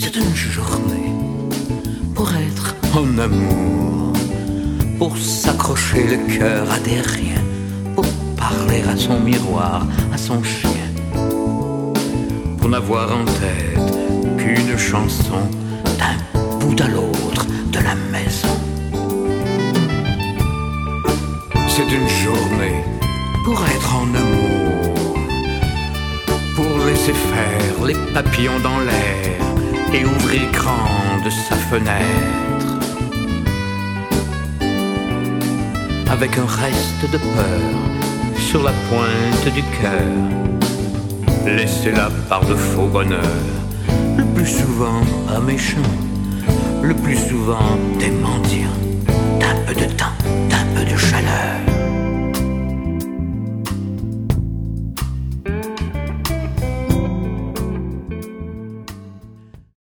C'est une journée pour être en amour, pour s'accrocher le cœur à des riens, pour parler à son miroir, à son chien, pour n'avoir en tête qu'une chanson d'un bout à l'autre de la maison. C'est une journée pour être en amour, pour laisser faire les papillons dans l'air et ouvrir grande sa fenêtre, avec un reste de peur sur la pointe du cœur, laisser la part de faux bonheur, le plus souvent à méchant, le plus souvent des mendiants, d'un peu de temps, d'un peu de chaleur.